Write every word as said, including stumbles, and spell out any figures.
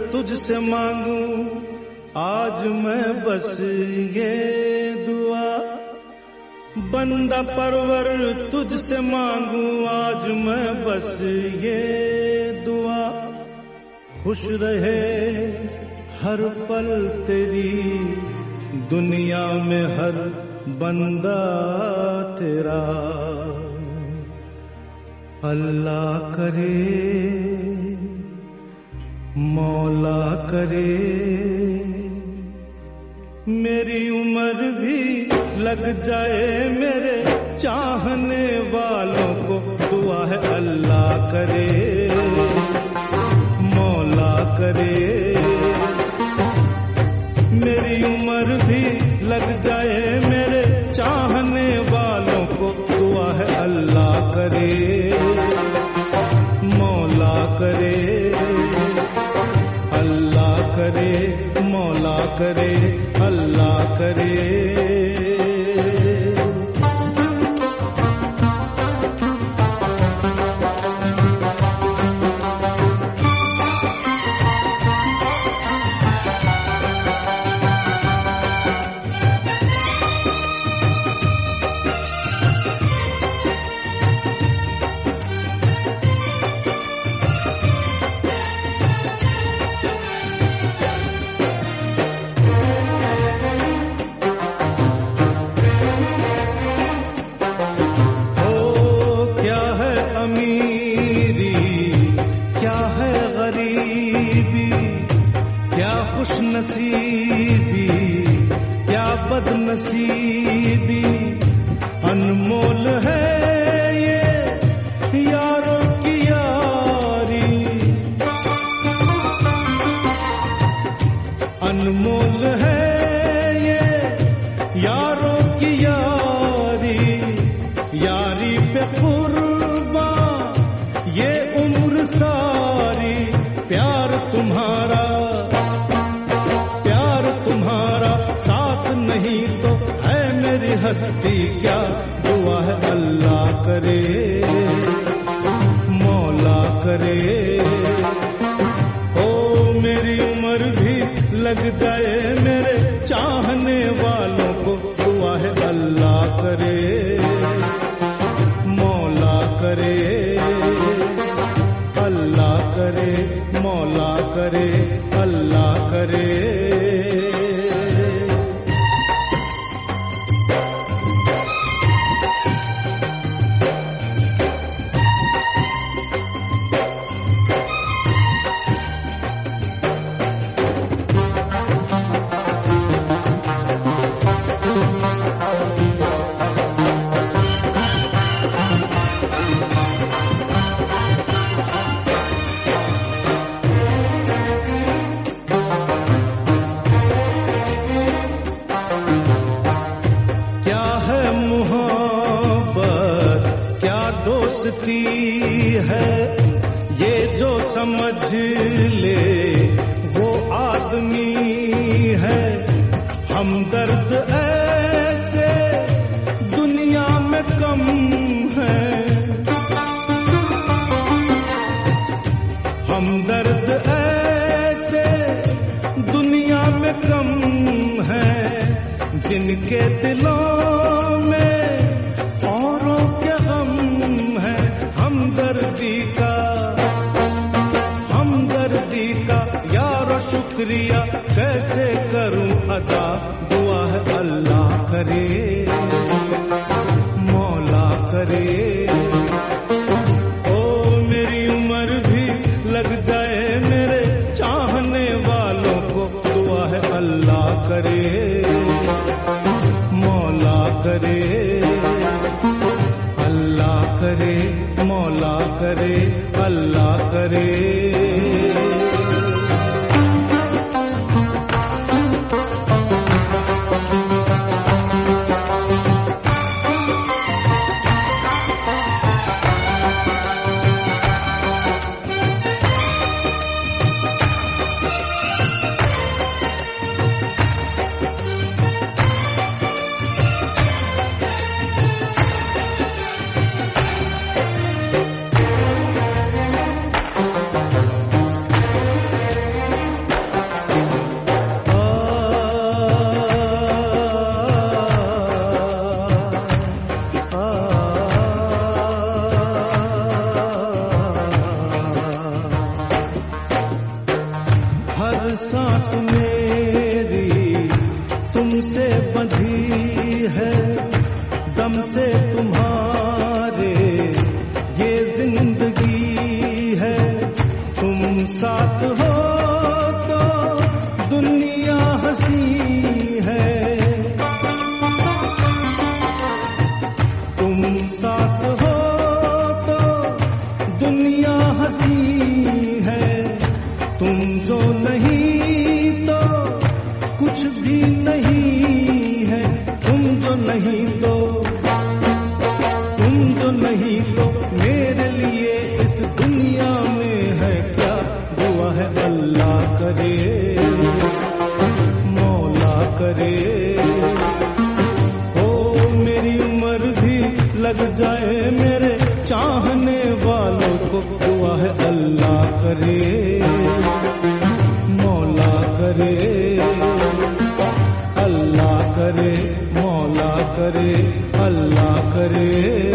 तुझसे मांगूं आज मैं बस ये दुआ, बंदा परवर तुझसे मांगूं आज मैं बस ये दुआ, खुश रहे हर पल तेरी दुनिया में हर बंदा तेरा। अल्लाह करे मौला करे मेरी उम्र भी लग जाए मेरे चाहने वालों को, दुआ है अल्लाह करे मौला करे मेरी उम्र भी लग जाए मेरे चाहने वालों को, दुआ है अल्लाह करे मौला करे अल्लाह करे मौला करे अल्लाह करे। नसीबी क्या बदनसीबी अनमोल है ये यारों की यारी, अनमोल है ये यारों की यारी, यारी पे कुर्बान ये उम्र सारी, प्यार तुम्हारा नहीं तो है मेरी हस्ती क्या, दुआ है अल्लाह करे मौला करे। ओ मेरी उम्र भी लग जाए मेरे चाहने वालों को, दुआ है अल्लाह करे मौला करे अल्लाह करे मौला करे अल्लाह करे। दोस्ती है ये जो समझ ले वो आदमी है, हमदर्द ऐसे दुनिया में कम है, हमदर्द ऐसे दुनिया में कम है, जिनके दिलों में औरों के गम है, हमदर्दी का हमदर्दी का यारो शुक्रिया कैसे करूं अदा, दुआ है अल्लाह करे मौला करे। ओ मेरी उम्र भी लग जाए मेरे चाहने वालों को, दुआ है अल्लाह करे मौला करे अल्लाह करे मौला करे अल्लाह करे। हर सांस मेरी तुमसे बंधी है, दम से तुम्हारे ये जिंदगी है। तुम साथ हो तो दुनिया हंसी है, तुम साथ हो तो दुनिया हंसी है। तुम जो नहीं तो कुछ भी नहीं है, तुम जो नहीं तो तुम जो नहीं तो मेरे लिए इस दुनिया में है क्या। दुआ है अल्लाह करे, मौला करे, ओ मेरी उम्र भी लग जाए मेरे चाहने वालों को। दुआ है अल्लाह करे, मौला करे, अल्लाह करे, मौला करे, अल्लाह करे।